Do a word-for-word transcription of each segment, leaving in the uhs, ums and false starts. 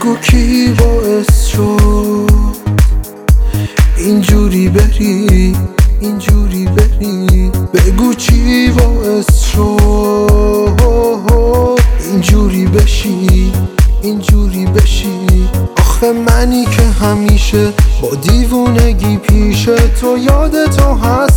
بگو کی باعث شد اینجوری بری، اینجوری بری. بگو چی باعث شد اینجوری بشی، اینجوری بشی. آخه منی که همیشه با دیوونگی پیش تو یاد تو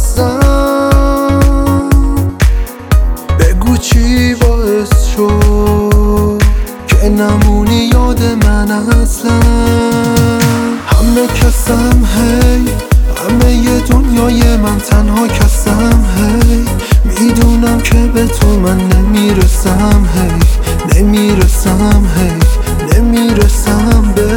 هستم. بگو چی باعث شد که نمونی یاد من اصلا. همه کسم هی، همه ی دنیای من تنها کسم هی. میدونم که به تو من نمیرسم هی، نمیرسم هی، نمیرسم به.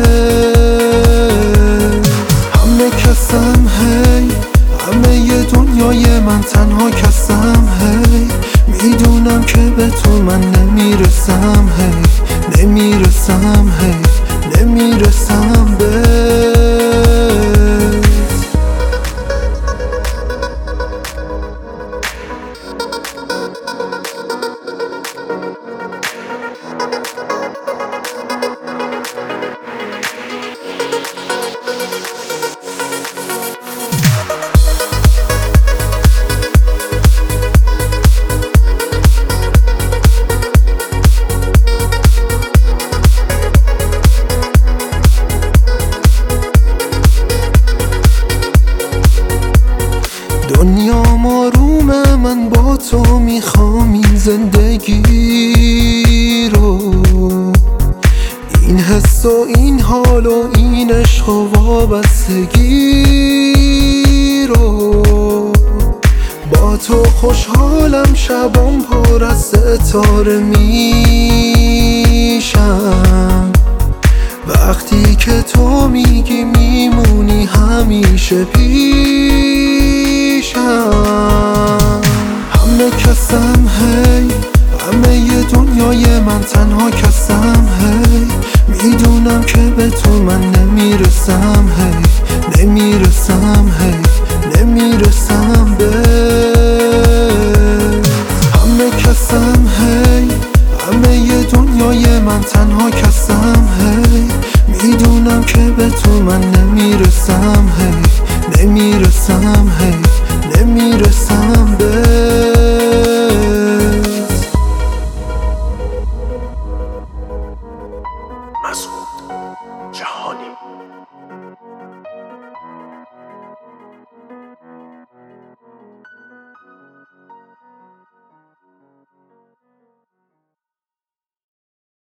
همه کسم هی، همه ی دنیای من تنها کسم هی. میدونم که به تو من نمیرسم هی، نمیرسم هی، نمیرسم به. دنیا آرومه، من با تو میخوام این زندگی رو. این حس و این حال و این عشق و وابستگی رو. با تو خوشحالم، شبام پر از ستاره میشم. وقتی که تو میگی میمونی همیشه پیشم. همه کسم هی، همه ی دنیای من تنها کسم هی. میدونم که به تو من نمیرسم هی، نمیرسم هی، نمیرسم به. همه کسم هی، همه ی دنیای من تنها کسم هی. میدونم که به تو من نمیرسم هی، نمیرسم هی، نمیرسم به. مسعود جهانی.